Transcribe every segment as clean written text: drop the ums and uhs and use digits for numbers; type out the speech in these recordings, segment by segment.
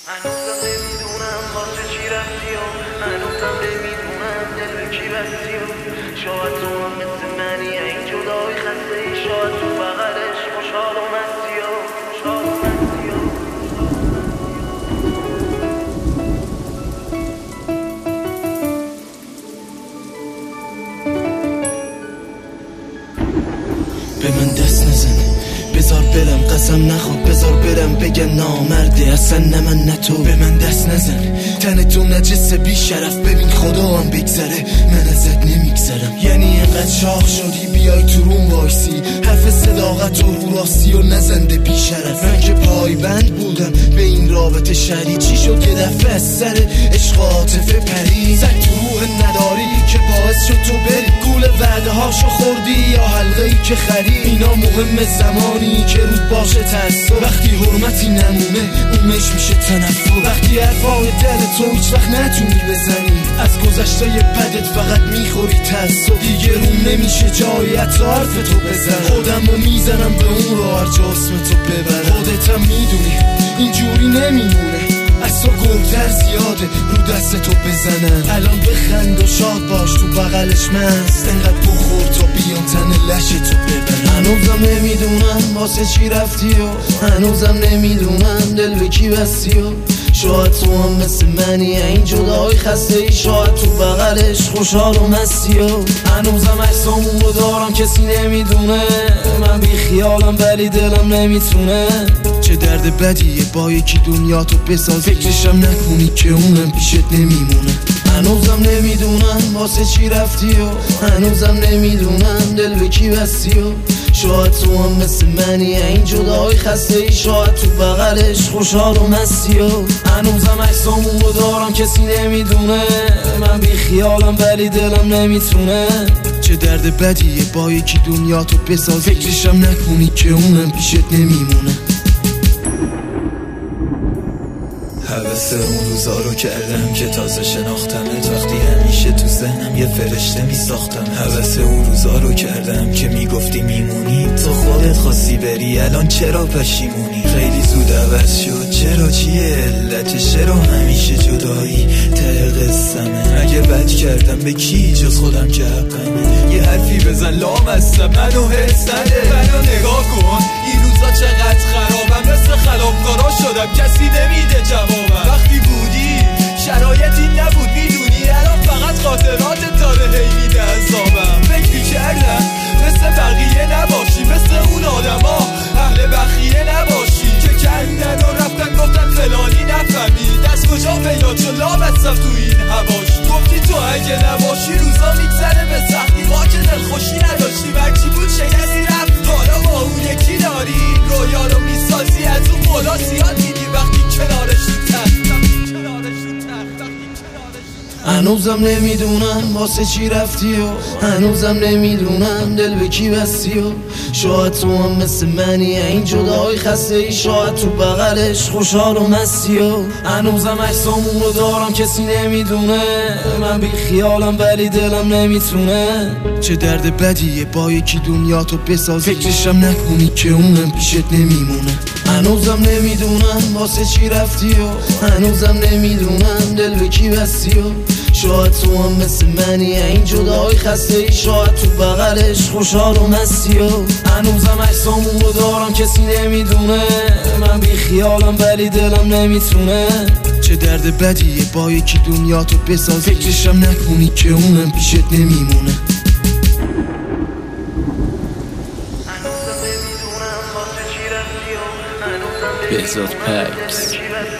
هنوزم نمیدونم واسه چی رفتی و هنوزم نمیدونم دل به کی بستی و شاید تو هم مثل منی این جدای خسته ای شاید تو بغلش خوشحال و مستی و به من دست نزن، بذار برم، قسم نخور، بذار برم بگن نامرده اصلا نه من نه تو. به من دست نزن، تن تو نجسه بی شرف، ببین خدا هم بگذره من ازت نمیگذرم. یعنی اینقدر شاخ شدی بیای تو روم وایسی، حرف صداقت و رو راستی و نزنده بی شرف. من که پایبند بودم به این رابطه شری، چی شد یه دفعه از سر عشق عاطفه پری؟ سگ تو روح نداری که باعث شد تو بری، گول وعده هاشو خوردی یا حلقه ای که خری؟ اینا مهم زمانی که رود باشه ترسو، وقتی حرمتی نمونه اونش میشه تنفر. وقتی حرفای دل تو هیچ وقت نتونی بزنی، از گذشته بدت فقط میخوری ترسو. دیگه روم نمیشه جایی حتی حرف تو بزن، خودمو میزنم به اون رو هر جا اسم تو ببرم. خودتم میدونی اینجوری نمیمونه، از تو گلتر زیاده رو دست تو بزنن. الان بخند و شاد باش تو بغلش مست، انقدر بخور تا بیان تن لش تو ببرن. هنوزم نمیدونم واسه چی رفتی و هنوزم نمیدونم دل به کی بستی و شاید تو هم مثل منی این جدای خسته ای شاید تو بغلش خوشحال و مستی و هنوزم عکسامون رو دارم کسی نمیدونه، من بی خیالم ولی دلم نمیتونه. چه درد بدیه با یکی دنیا تو بساز، فکرشم نکنی که اونم پیشت نمیمونه. هنوزم نمیدونم واسه چی رفتی و هنوزم نمیدونم دل به کی بستی و شاید تو هم مثل منی این جدای خسته ای شاید تو بغلش خوشحال و مستی و هنوزم عکسامون رو دارم کسی نمیدونه، من بی خیالم ولی دلم نمیتونه. چه درد بدیه با یکی دنیا تو بساز، فکرشم نکنی که اونم پیشت نمیمونه. حوث اون روزا رو کردم که تازه شناختمت، وقتی همیشه تو ذهنم یه فرشته می ساختم. حوث اون روزا رو کردم که میگفتی میمونی، تو خودت خواستی بری الان چرا پشیمونی؟ خیلی زود عوض شد، چرا چیه علتش؟ چرا همیشه جدایی ته قصمه؟ اگه بد کردم به کی جز خودم که حقمه؟ یه حرفی بزن لامستم منو حس نده، منو نگاه کن این روزا چقدر خرابم، مثل خلافکارا شدم کسی نمیده جوابم. وقتی بودی شرایطی نبود میدونی، الان فقط خاطرات داره هی میده عذابم. فکر کردم مثل بقیه نباشی، مثل اون آدما اهل بخیه نباشی که کندن و رفتن گفتن فلانی نفهمی، دست کجا پیدا چون لامستم تو این هواشی. گفتی تو اگه نباشی روزا میگذره به سختی، ما که دلخوشی نداشتی وقتی بود شکستی رفت. حالا با اون یکی داری رویا رو میسازی، از اون بالا زیاد دیدی وقتی کنارش تو تخت. هنوزم نمیدونم واسه چی رفتی و هنوزم نمیدونم دل به کی بستی و شاید تو هم مثل منی این جدای خسته ای شاید تو بغلش خوشحال و مستی و هنوزم عکسامون رو دارم کسی نمیدونه، من بی خیالم ولی دلم نمیتونه. چه درد بدیه با یکی دنیا تو بساز، فکرشم نکنی که اونم پیشت نمیمونه. هنوزم نمیدونم واسه چی رفتی و هنوزم نمیدونم دل به کی بستی و شاید تو هم مثل منی این جدای خسته ای شاید تو بغلش خوشحال و مستی و هنوزم عکسامون رو دارم کسی نمیدونه، من بی خیالم ولی دلم نمیتونه. چه درد بدیه با یکی دنیا تو بساز، فکرشم نکنی که اونم پیشت نمیمونه. بهزاد پکس،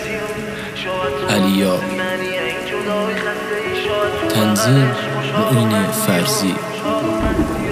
علیا، تنظیم معین فرزی.